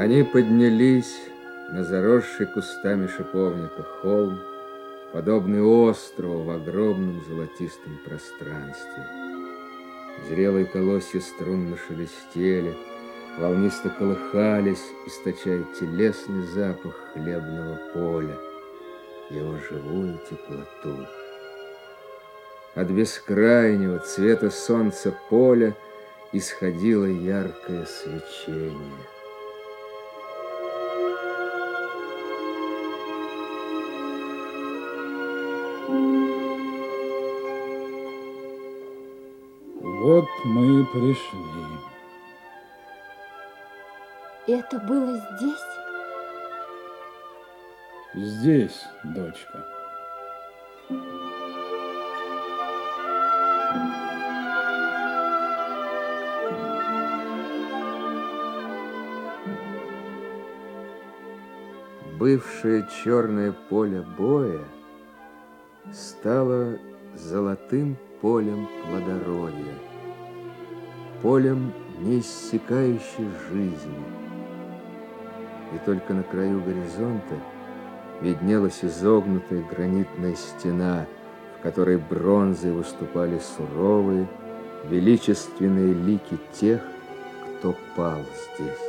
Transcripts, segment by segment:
Они поднялись на заросший кустами шиповника холм, подобный острову в огромном золотистом пространстве. Зрелые колосья струнно шелестели, волнисто колыхались, источая телесный запах хлебного поля, его живую теплоту. От бескрайнего цвета солнца поля исходило яркое свечение. Вот мы и пришли. Это было здесь? Здесь, дочка. Бывшее черное поле боя стало золотым полем плодородия, полем неиссякающей жизни. И только на краю горизонта виднелась изогнутая гранитная стена, в которой бронзой выступали суровые, величественные лики тех, кто пал здесь.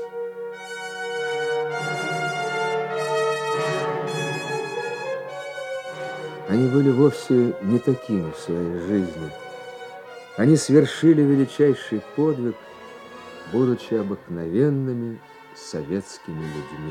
Они были вовсе не такими в своей жизни. Они совершили величайший подвиг, будучи обыкновенными советскими людьми.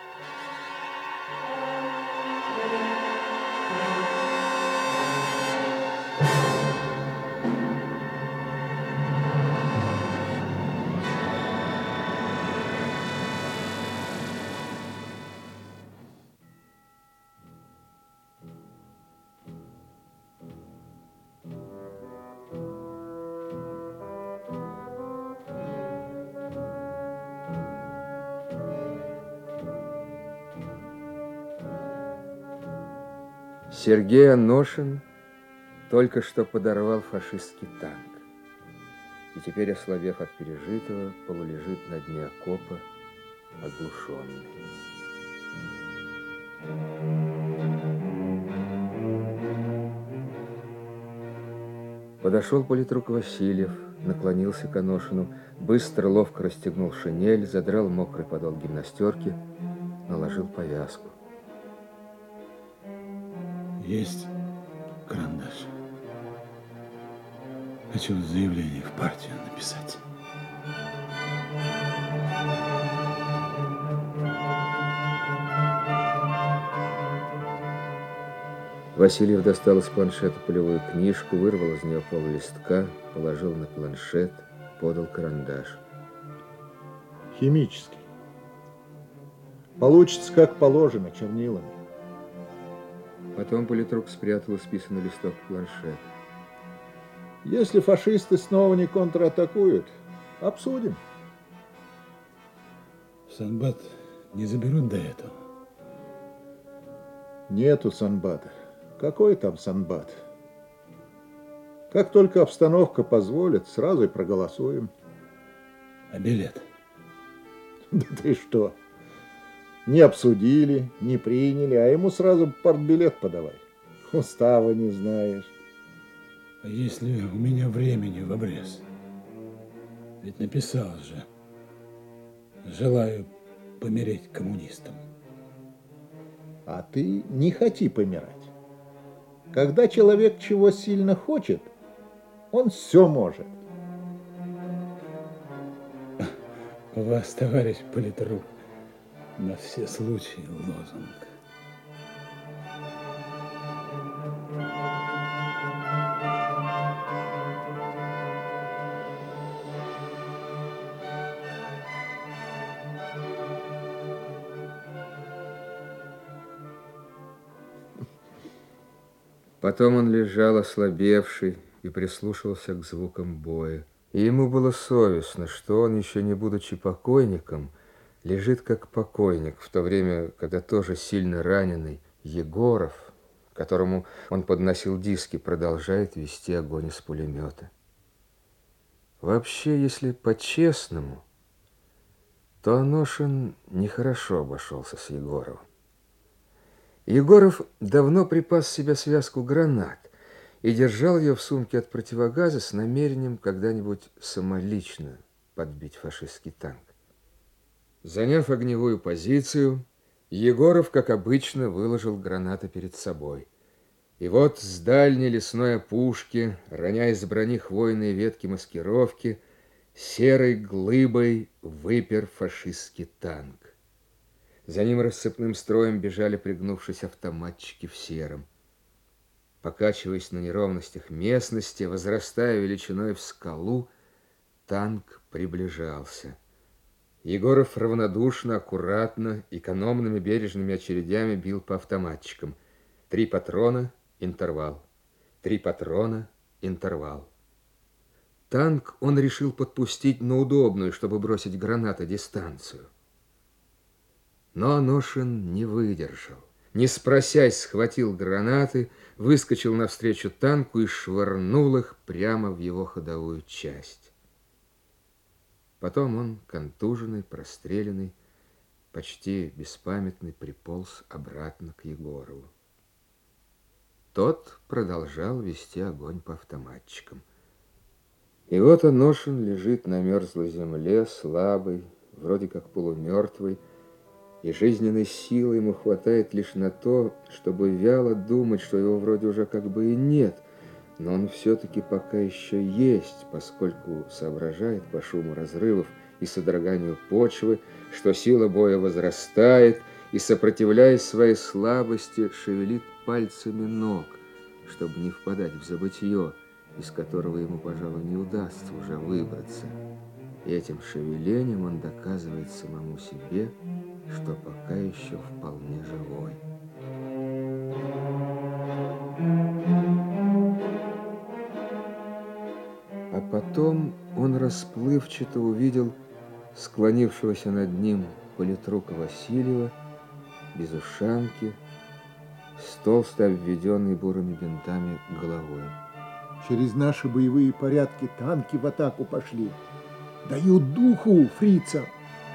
Сергей Аношин только что подорвал фашистский танк. И теперь, ослабев от пережитого, полулежит на дне окопа, оглушенный. Подошел политрук Васильев, наклонился к Аношину, быстро, ловко расстегнул шинель, задрал мокрый подол гимнастерки, наложил повязку. Есть карандаш. Хочу заявление в партию написать. Васильев достал из планшета полевую книжку, вырвал из нее поллистка, положил на планшет, подал карандаш. Химический. Получится как положено, чернилами. Потом политрук спрятал исписанный листок в планшет. Если фашисты снова не контратакуют, обсудим. В Санбат не заберут до этого. Нету Санбата. Какой там Санбат? Как только обстановка позволит, сразу и проголосуем. А билет? Да ты что? Не обсудили, не приняли, а ему сразу партбилет подавай. Устава не знаешь. А если у меня времени в обрез? Ведь написал же. Желаю помереть коммунистам. А ты не хоти помирать. Когда человек чего сильно хочет, он все может. У вас, товарищ политрук, на все случаи лозунг. Потом он лежал ослабевший и прислушивался к звукам боя. И ему было совестно, что он, еще не будучи покойником, лежит как покойник, в то время, когда тоже сильно раненый Егоров, которому он подносил диски, продолжает вести огонь из пулемета. Вообще, если по-честному, то Аношин нехорошо обошелся с Егоровым. Егоров давно припас себе связку гранат и держал ее в сумке от противогаза с намерением когда-нибудь самолично подбить фашистский танк. Заняв огневую позицию, Егоров, как обычно, выложил гранаты перед собой. И вот с дальней лесной опушки, роняя с брони хвойные ветки маскировки, серой глыбой выпер фашистский танк. За ним рассыпным строем бежали, пригнувшись, автоматчики в сером. Покачиваясь на неровностях местности, возрастая величиной в скалу, танк приближался. Егоров равнодушно, аккуратно, экономными бережными очередями бил по автоматчикам. 3 патрона, интервал. 3 патрона, интервал. Танк он решил подпустить на удобную, чтобы бросить гранаты, дистанцию. Но Аношин не выдержал. Не спросясь, схватил гранаты, выскочил навстречу танку и швырнул их прямо в его ходовую часть. Потом он, контуженный, простреленный, почти беспамятный, приполз обратно к Егорову. Тот продолжал вести огонь по автоматчикам. И вот Аношин лежит на мерзлой земле, слабый, вроде как полумертвый, и жизненной силы ему хватает лишь на то, чтобы вяло думать, что его вроде уже как бы и нет, но он все-таки пока еще есть, поскольку соображает по шуму разрывов и содроганию почвы, что сила боя возрастает, и, сопротивляясь своей слабости, шевелит пальцами ног, чтобы не впадать в забытье, из которого ему, пожалуй, не удастся уже выбраться. И этим шевелением он доказывает самому себе, что пока еще вполне живой. А потом он расплывчато увидел склонившегося над ним политрука Васильева, без ушанки, с толсто обведенной бурыми бинтами головой. Через наши боевые порядки танки в атаку пошли. Дают духу фрицам.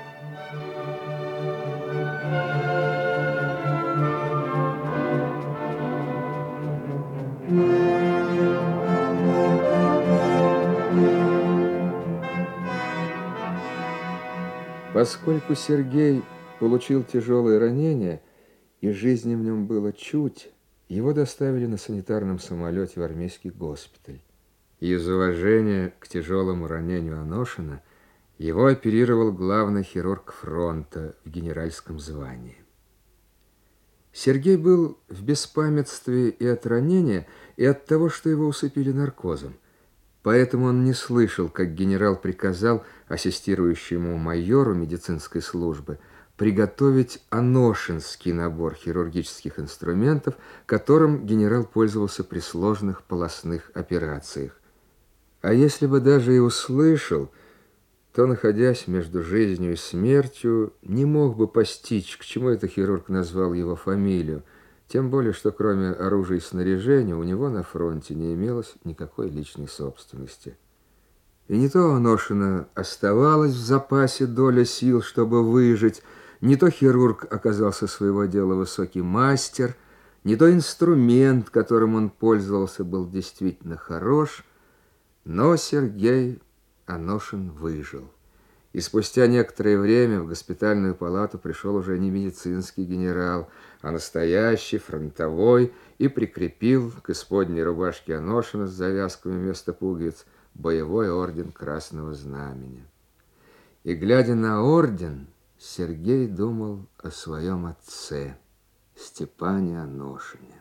Поскольку Сергей получил тяжелые ранения, и жизни в нем было чуть, его доставили на санитарном самолете в армейский госпиталь. И из уважения к тяжелому ранению Аношина его оперировал главный хирург фронта в генеральском звании. Сергей был в беспамятстве и от ранения, и от того, что его усыпили наркозом. Поэтому он не слышал, как генерал приказал ассистирующему майору медицинской службы приготовить аношинский набор хирургических инструментов, которым генерал пользовался при сложных полостных операциях. А если бы даже и услышал, то, находясь между жизнью и смертью, не мог бы постичь, к чему этот хирург назвал его фамилию, тем более, что кроме оружия и снаряжения у него на фронте не имелось никакой личной собственности. И не то у Аношина оставалась в запасе доля сил, чтобы выжить, не то хирург оказался своего дела высокий мастер, не то инструмент, которым он пользовался, был действительно хорош, но Сергей Аношин выжил. И спустя некоторое время в госпитальную палату пришел уже не медицинский генерал, а настоящий фронтовой, и прикрепил к исподней рубашке Аношина с завязками вместо пуговиц боевой орден Красного Знамени. И, глядя на орден, Сергей думал о своем отце, Степане Аношине.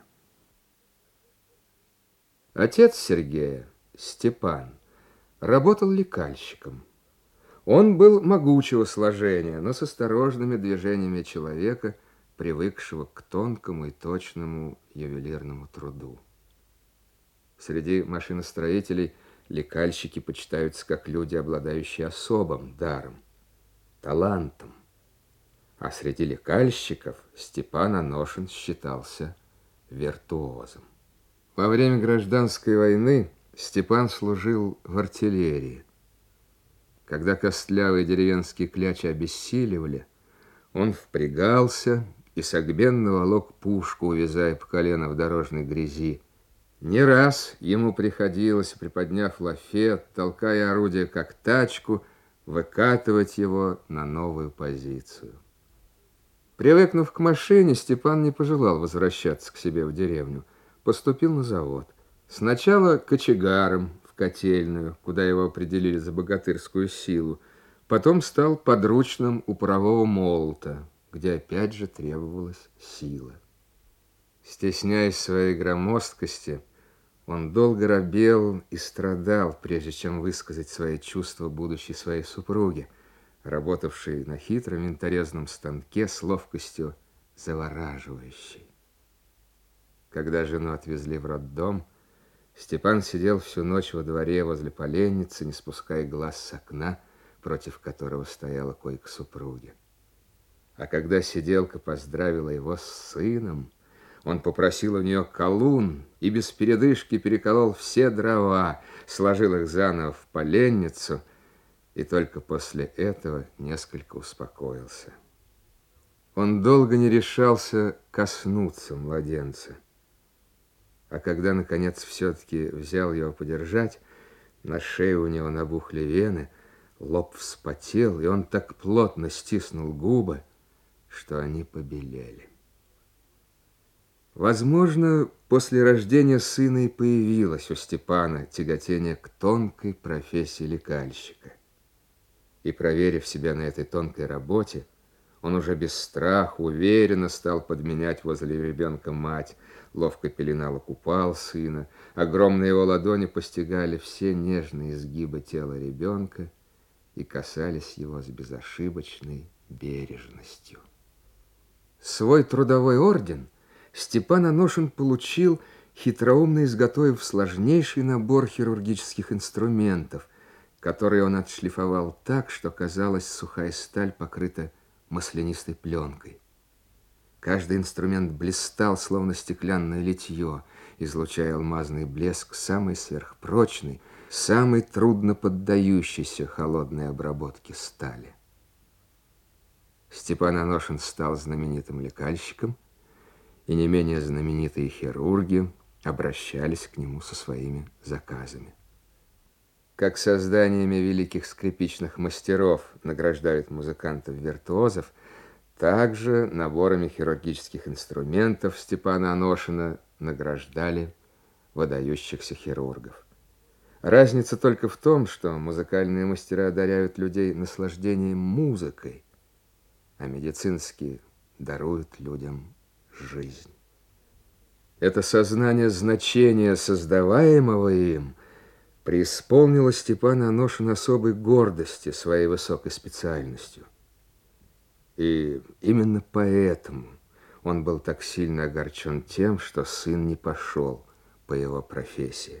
Отец Сергея, Степан, работал лекальщиком. Он был могучего сложения, но с осторожными движениями человека, привыкшего к тонкому и точному ювелирному труду. Среди машиностроителей лекальщики почитаются как люди, обладающие особым даром, талантом. А среди лекальщиков Степан Аношин считался виртуозом. Во время гражданской войны Степан служил в артиллерии. Когда костлявые деревенские клячи обессиливали, он впрягался и согбенно волок пушку, увязая по колено в дорожной грязи. Не раз ему приходилось, приподняв лафет, толкая орудие как тачку, выкатывать его на новую позицию. Привыкнув к машине, Степан не пожелал возвращаться к себе в деревню. Поступил на завод. Сначала кочегаром в котельную, куда его определили за богатырскую силу. Потом стал подручным у парового молота, где опять же требовалась сила. Стесняясь своей громоздкости, он долго робел и страдал, прежде чем высказать свои чувства будущей своей супруге, работавшей на хитром винторезном станке с ловкостью завораживающей. Когда жену отвезли в роддом, Степан сидел всю ночь во дворе возле поленницы, не спуская глаз с окна, против которого стояла койка супруги. А когда сиделка поздравила его с сыном, он попросил у нее колун и без передышки переколол все дрова, сложил их заново в поленницу и только после этого несколько успокоился. Он долго не решался коснуться младенца. А когда, наконец, все-таки взял его подержать, на шее у него набухли вены, лоб вспотел, и он так плотно стиснул губы, что они побелели. Возможно, после рождения сына и появилось у Степана тяготение к тонкой профессии лекальщика. И, проверив себя на этой тонкой работе, он уже без страха, уверенно стал подменять возле ребенка мать, ловко пеленал и купал сына, огромные его ладони постигали все нежные изгибы тела ребенка и касались его с безошибочной бережностью. Свой трудовой орден Степан Аношин получил, хитроумно изготовив сложнейший набор хирургических инструментов, которые он отшлифовал так, что, казалось, сухая сталь покрыта маслянистой пленкой. Каждый инструмент блистал, словно стеклянное литье, излучая алмазный блеск самой сверхпрочной, самой трудно поддающейся холодной обработке стали. Степан Аношин стал знаменитым лекальщиком, и не менее знаменитые хирурги обращались к нему со своими заказами. Как созданиями великих скрипичных мастеров награждают музыкантов-виртуозов, также наборами хирургических инструментов Степана Аношина награждали выдающихся хирургов. Разница только в том, что музыкальные мастера одаряют людей наслаждением музыкой, а медицинские даруют людям жизнь. Это сознание значения создаваемого им преисполнило Степана Аношина особой гордости своей высокой специальностью. И именно поэтому он был так сильно огорчен тем, что сын не пошел по его профессии.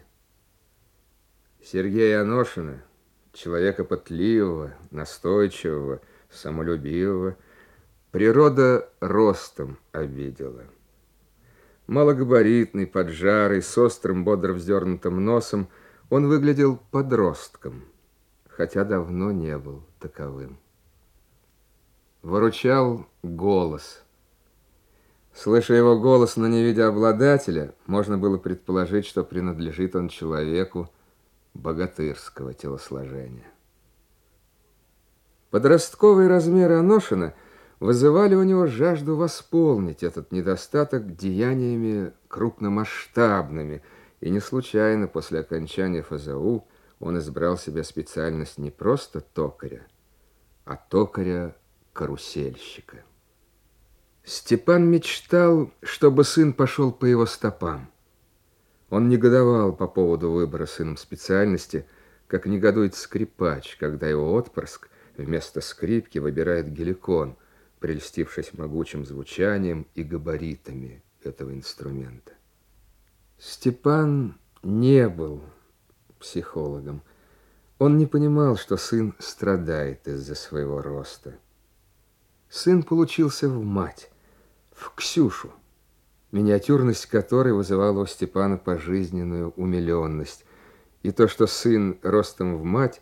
Сергея Аношина, человека пытливого, настойчивого, самолюбивого, природа ростом обидела. Малогабаритный, поджарый, с острым, бодро вздернутым носом, он выглядел подростком, хотя давно не был таковым. Выручал голос. Слыша его голос, но не видя обладателя, можно было предположить, что принадлежит он человеку богатырского телосложения. Подростковые размеры Аношина вызывали у него жажду восполнить этот недостаток деяниями крупномасштабными, и не случайно после окончания ФЗУ он избрал себе специальность не просто токаря, а токаря-карусельщика. Степан мечтал, чтобы сын пошел по его стопам. Он негодовал по поводу выбора сыном специальности, как негодует скрипач, когда его отпрыск вместо скрипки выбирает геликон, прельстившись могучим звучанием и габаритами этого инструмента. Степан не был психологом. Он не понимал, что сын страдает из-за своего роста. Сын получился в мать, в Ксюшу, миниатюрность которой вызывала у Степана пожизненную умиленность, и то, что сын ростом в мать,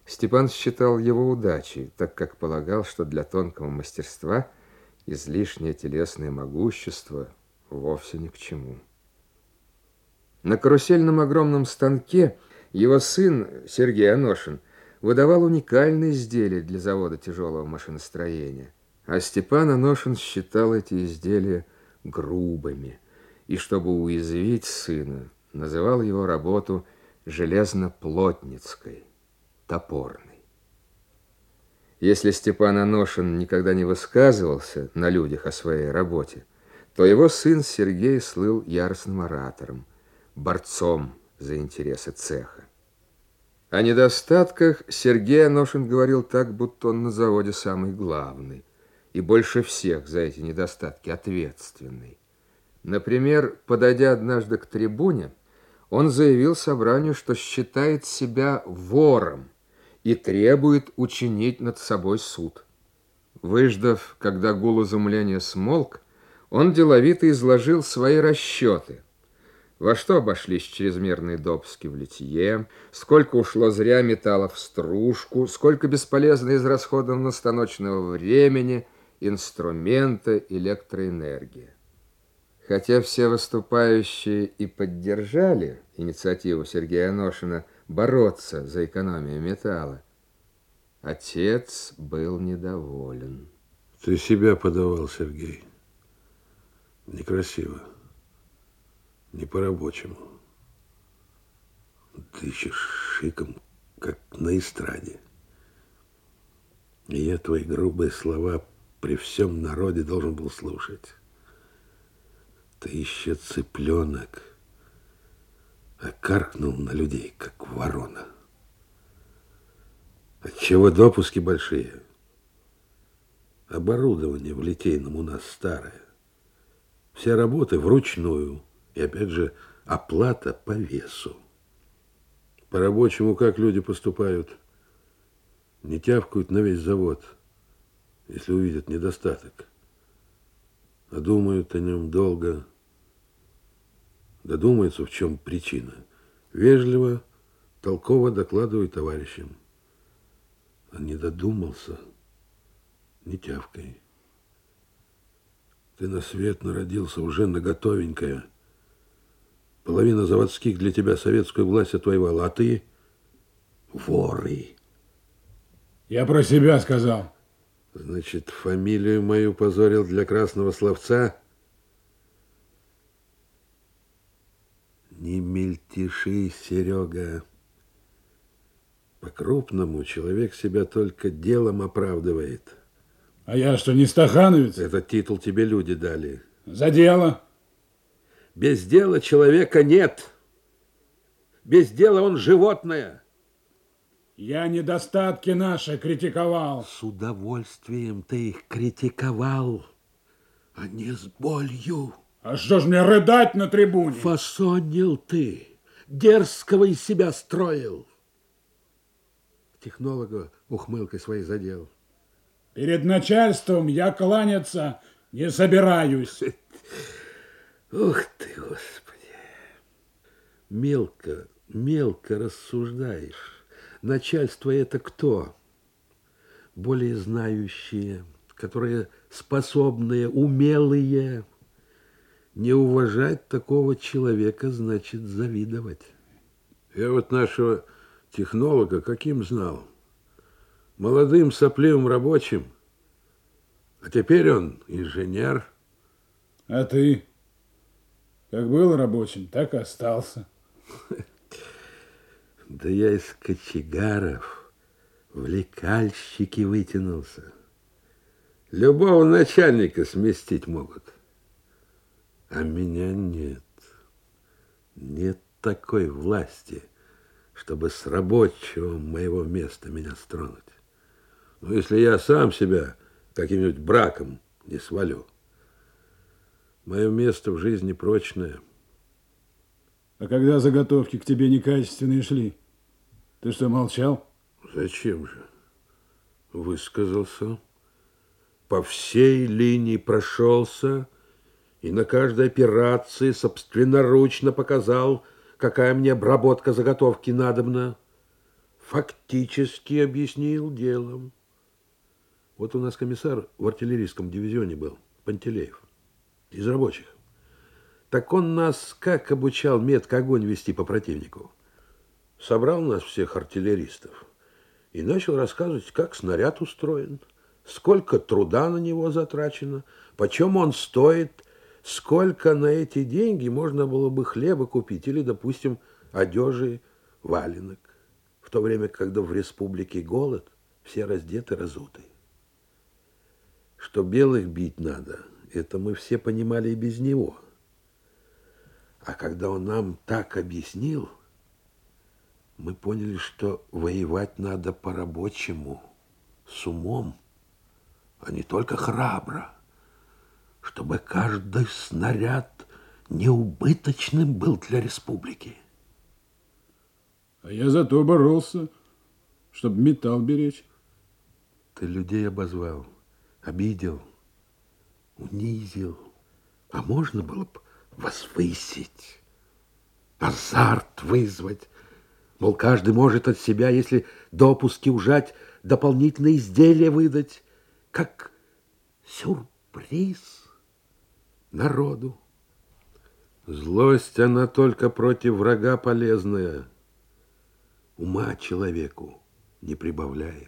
Степан считал его удачей, так как полагал, что для тонкого мастерства излишнее телесное могущество вовсе ни к чему. На карусельном огромном станке его сын Сергей Аношин выдавал уникальные изделия для завода тяжелого машиностроения, а Степан Аношин считал эти изделия грубыми и, чтобы уязвить сына, называл его работу железноплотницкой, топорной. Если Степан Аношин никогда не высказывался на людях о своей работе, то его сын Сергей слыл яростным оратором, борцом за интересы цеха. О недостатках Сергей Аношин говорил так, будто он на заводе самый главный и больше всех за эти недостатки ответственный. Например, подойдя однажды к трибуне, он заявил собранию, что считает себя вором и требует учинить над собой суд. Выждав, когда гул изумления смолк, он деловито изложил свои расчеты. Во что обошлись чрезмерные допуски в литье, сколько ушло зря металла в стружку, сколько бесполезно израсходовано станочного времени, инструмента, электроэнергии. Хотя все выступающие и поддержали инициативу Сергея Аношина бороться за экономию металла, отец был недоволен. Ты себя подавал, Сергей. Некрасиво. Не по-рабочему. Дышишь шиком, как на эстраде. И я твои грубые слова при всем народе должен был слушать. Ты еще цыпленок, а каркнул на людей, как ворона. Отчего допуски большие? Оборудование в Литейном у нас старое. Все работы вручную. И опять же, оплата по весу. По-рабочему как люди поступают? Не тявкают на весь завод, если увидят недостаток. А думают о нем долго. Додумаются, в чем причина. Вежливо, толково докладывают товарищам. А не додумался, не тявкай. Ты на свет народился уже наготовенькое. Половина заводских для тебя советскую власть отвоевала, а ты воры. Я про себя сказал. Значит, фамилию мою позорил для красного словца? Не мельтеши, Серега. По-крупному человек себя только делом оправдывает. А я что, не стахановец? Этот титул тебе люди дали. За дело. Без дела человека нет. Без дела он животное. Я недостатки наши критиковал. С удовольствием ты их критиковал, а не с болью. А что ж мне рыдать на трибуне? Фасонил ты, дерзкого из себя строил. Технолога ухмылкой своей задел. Перед начальством я кланяться не собираюсь. Ух ты, Господи! Мелко, мелко рассуждаешь. Начальство это кто? Более знающие, которые способные, умелые. Не уважать такого человека значит завидовать. Я вот нашего технолога каким знал? Молодым сопливым рабочим. А теперь он инженер. А ты? Как был рабочим, так и остался. Да я из кочегаров в лекальщики вытянулся. Любого начальника сместить могут. А меня нет. Нет такой власти, чтобы с рабочего моего места меня стронуть. Но если я сам себя каким-нибудь браком не свалю, мое место в жизни прочное. А когда заготовки к тебе некачественные шли, ты что, молчал? Зачем же? Высказался. По всей линии прошелся и на каждой операции собственноручно показал, какая мне обработка заготовки надобна. фактически объяснил делом. Вот у нас комиссар в артиллерийском дивизионе был, Пантелеев, из рабочих. Так он нас как обучал метко огонь вести по противнику. Собрал нас всех артиллеристов и начал рассказывать, как снаряд устроен, сколько труда на него затрачено, почем он стоит, сколько на эти деньги можно было бы хлеба купить или, допустим, одежи, валенок. В то время, когда в республике голод, все раздеты, разуты. Что белых бить надо, это мы все понимали и без него. А когда он нам так объяснил, мы поняли, что воевать надо по-рабочему, с умом, а не только храбро, чтобы каждый снаряд неубыточным был для республики. А я зато боролся, чтобы металл беречь. Ты людей обозвал, обидел, унизил. А можно было бы возвысить, азарт вызвать. Мол, каждый может от себя, если допуски ужать, дополнительные изделия выдать, как сюрприз народу. Злость, она только против врага полезная. Ума человеку не прибавляет.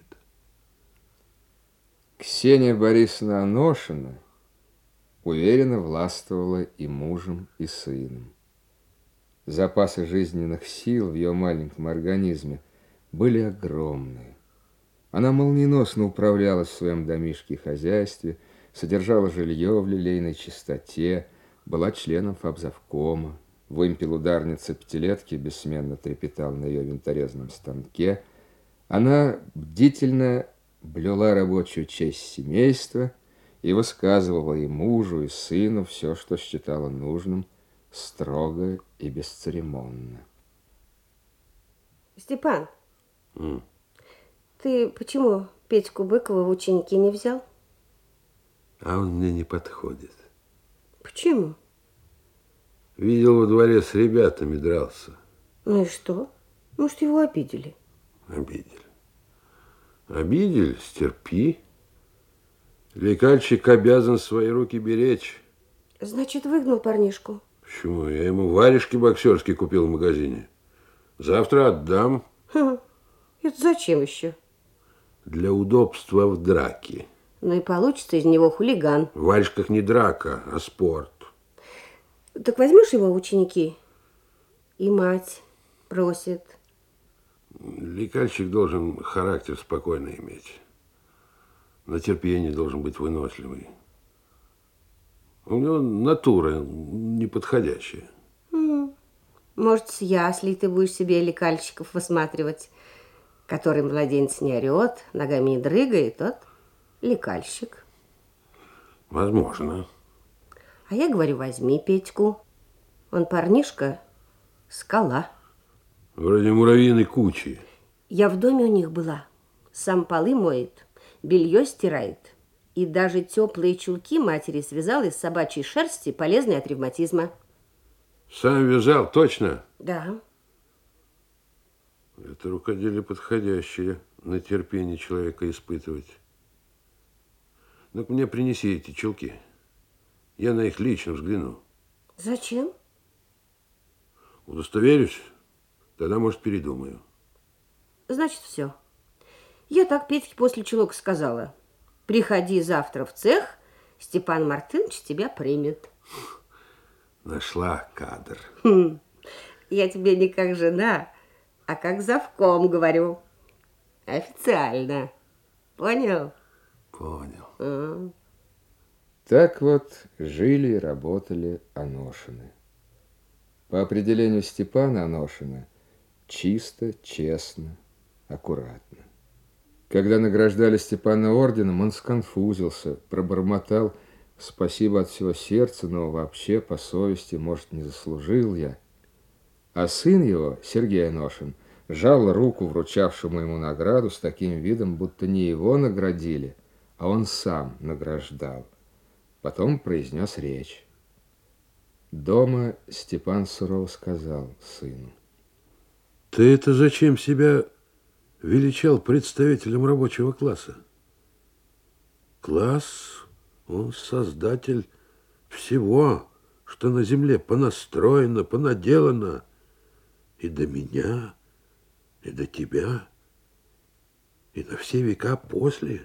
Ксения Борисовна Аношина уверенно властвовала и мужем, и сыном. Запасы жизненных сил в ее маленьком организме были огромные. Она молниеносно управлялась в своем домишке и хозяйстве, содержала жилье в лилейной чистоте, была членом фабзавкома. Вымпел ударницы пятилетки бессменно трепетал на ее винторезном станке. Она бдительно блюла рабочую честь семейства и высказывала и мужу, и сыну все, что считала нужным, строго и бесцеремонно. Степан, ты почему Петьку Быкова в ученики не взял? А он мне не подходит. Почему? Видел, во дворе с ребятами дрался. Ну и что? Может, его обидели? Обидели. Обидели, стерпи. Лекальщик обязан свои руки беречь. Значит, выгнал парнишку? Почему? Я ему варежки боксерские купил в магазине. Завтра отдам. Это зачем еще? Для удобства в драке. Ну и получится из него хулиган. В варежках не драка, а спорт. Так возьмешь его в ученики? И мать просит. Лекальщик должен характер спокойный иметь. На терпение должен быть выносливый. У него натура неподходящая. Может, с яслей ты будешь себе лекальщиков высматривать, который младенец не орет, ногами не дрыгает, тот лекальщик. Возможно. А я говорю, возьми Петьку. Он парнишка, скала. Вроде муравьиной кучи. Я в доме у них была. Сам полы моет, белье стирает. И даже теплые чулки матери связал из собачьей шерсти, полезной от ревматизма. Сам вязал, точно? Да. Это рукоделие подходящее на терпение человека испытывать. Ну-ка мне принеси эти чулки. Я на их лично взгляну. Зачем? Удостоверюсь, тогда, может, передумаю. Значит, все. Я так Петьке после чулок сказала. Приходи завтра в цех, Степан Мартынович тебя примет. Нашла кадр. Я тебе не как жена, а как завком говорю. Официально. Понял? Понял. Так вот жили и работали Аношины. По определению Степана Аношина, чисто, честно, аккуратно. Когда награждали Степана орденом, он сконфузился, пробормотал: «Спасибо от всего сердца, но вообще по совести, может, не заслужил я». А сын его, Сергей Аношин, жал руку вручавшему ему награду с таким видом, будто не его наградили, а он сам награждал. Потом произнес речь. Дома Степан сурово сказал сыну: Ты это зачем себя величал представителем рабочего класса. Класс, он создатель всего, что на земле понастроено, понаделано и до меня, и до тебя, и на все века после.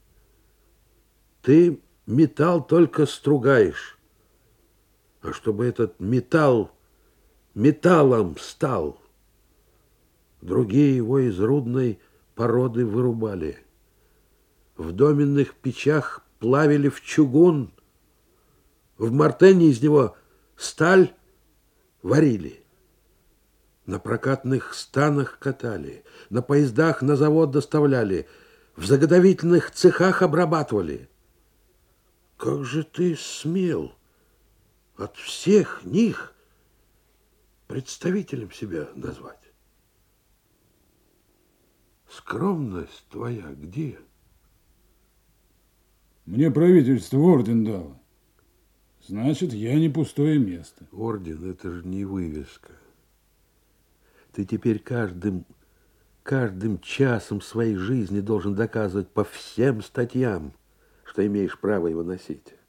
Ты металл только стругаешь, а чтобы этот металл металлом стал, другие его из рудной породы вырубали. В доменных печах плавили в чугун, в мартене из него сталь варили. На прокатных станах катали, на поездах на завод доставляли, в заготовительных цехах обрабатывали. Как же ты смел от всех них представителем себя назвать? Скромность твоя где? Мне правительство орден дало. Значит, я не пустое место. Орден — это же не вывеска. Ты теперь каждым часом своей жизни должен доказывать по всем статьям, что имеешь право его носить.